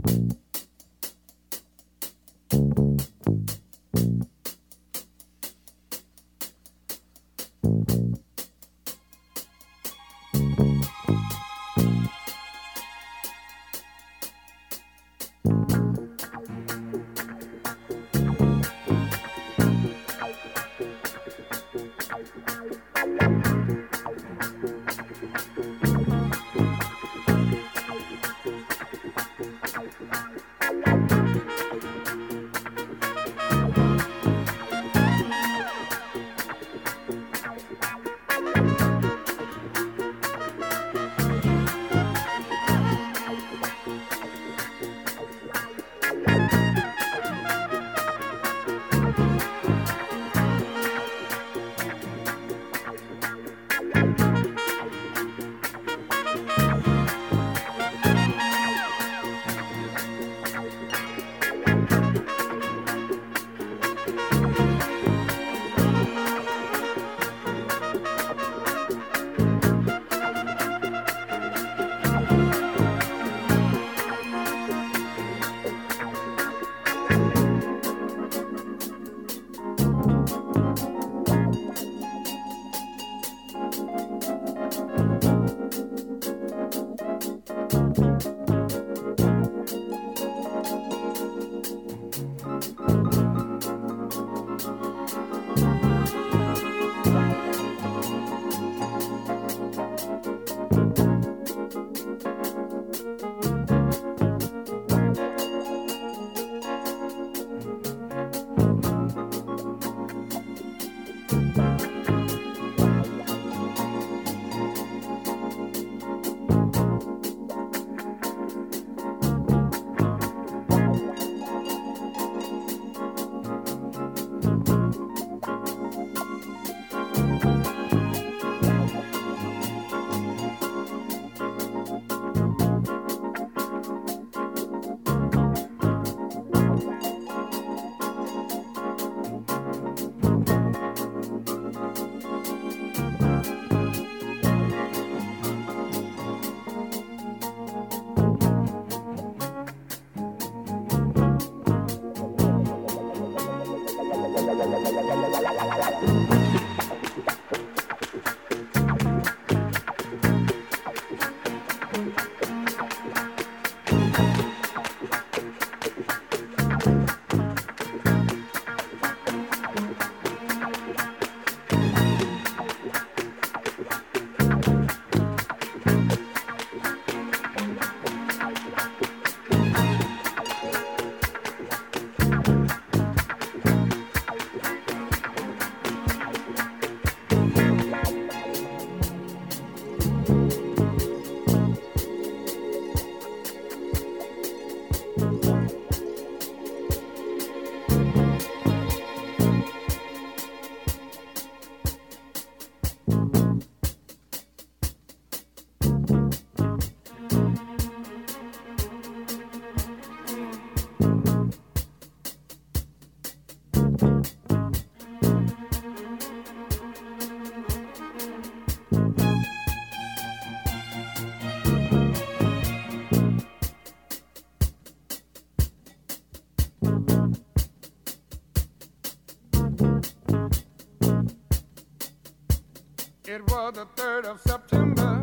It was the 3rd of September.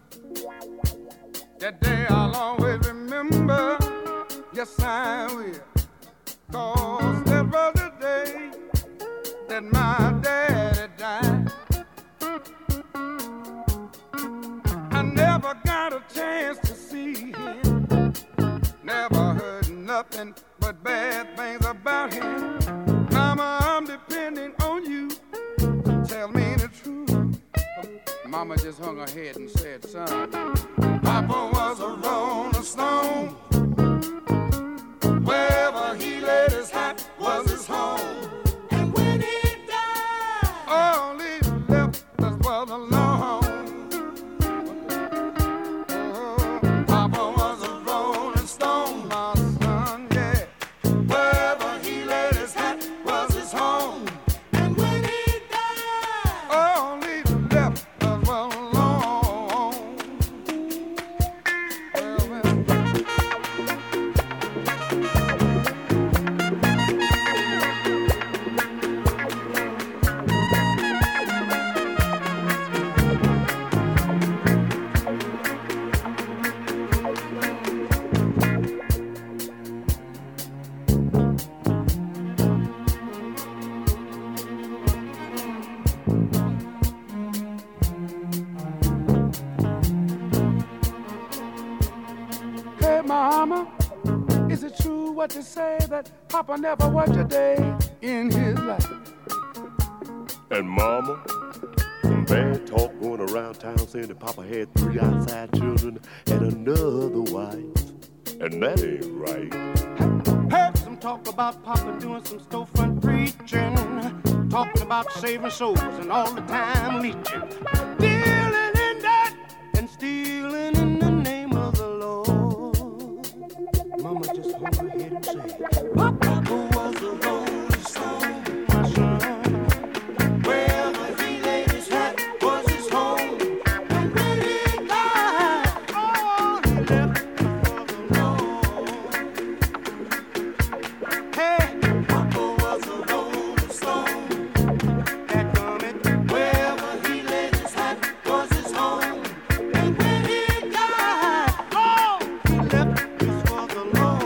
That day I'll always remember. Yes, I will. 'Cause that was the day that my daddy died. I never got a chance to see him. Never heard nothing but bad things about him. Mama, I'm depending on you. Tell me the truth. Mama just hung her head and said, son, Papa was a rolling stone. Wherever he laid his hat was his home. And when he died, all he left us was alone. Oh, Papa was a rolling stone, my son, yeah. Wherever he laid his hat was his home. And when he died, all he left us was alone. Well, Mama, is it true what they say that Papa never worked a day in his life? And Mama, some bad talk going around town saying that Papa had 3 outside children and another wife. And that ain't right. Heard some talk about Papa doing some storefront preaching, talking about saving souls and all the time leeching, dealing in that and stealing in the name of the Lord. Mama just hold her head and say, Papa was a rolling stone, my son. Wherever he laid his hat was his home. And when he died, all he left was the Lord. Hey, Papa was a rolling stone. That gummit, wherever he laid his hat was his home. And when he died, all he left was for the Lord.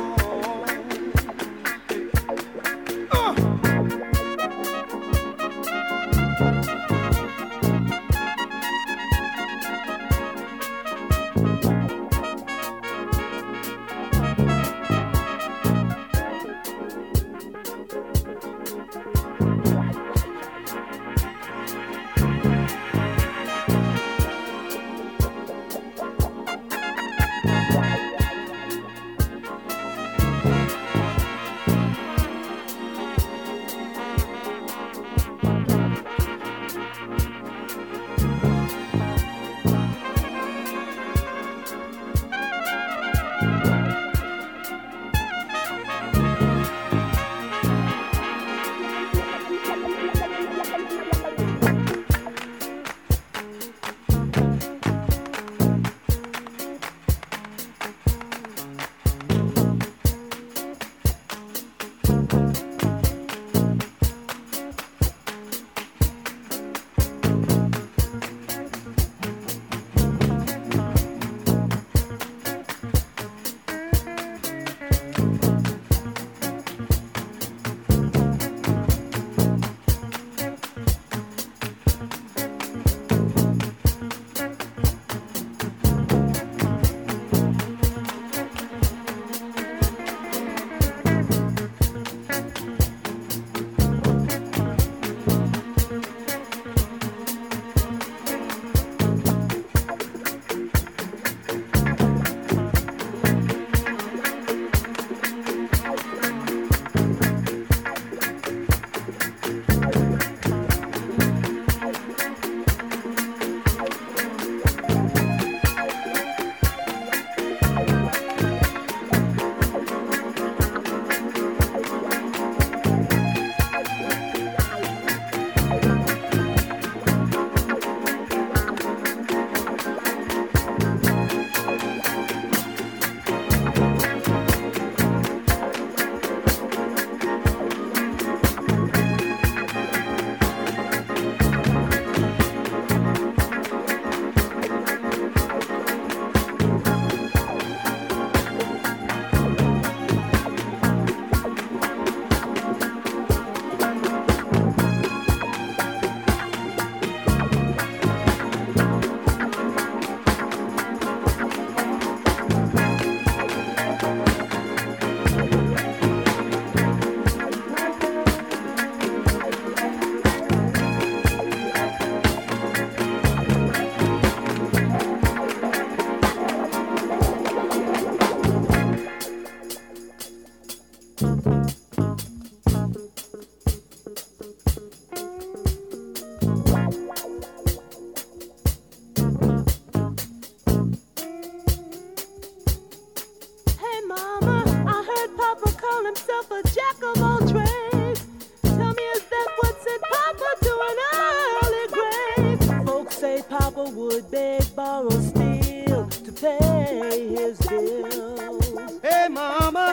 would beg, borrow, steal to pay his bills. Hey, mama,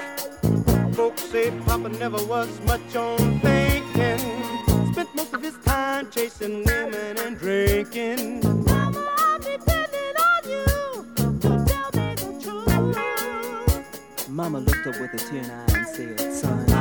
folks say Papa never was much on thinking. Spent most of his time chasing women and drinking. Mama, I'm depending on you to tell me the truth. Mama looked up with a tear in her eye and said, son,